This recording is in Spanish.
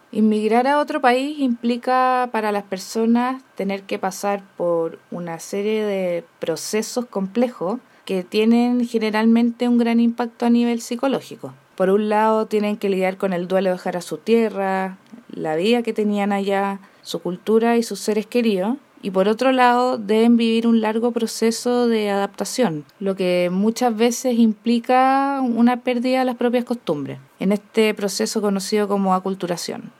Inmigrar a otro país implica para las personas tener que pasar por una serie de procesos complejos que tienen generalmente un gran impacto a nivel psicológico. Por un lado, tienen que lidiar con el duelo de dejar a su tierra, la vida que tenían allá, su cultura y sus seres queridos. Y por otro lado, deben vivir un largo proceso de adaptación, lo que muchas veces implica una pérdida de las propias costumbres, en este proceso conocido como aculturación.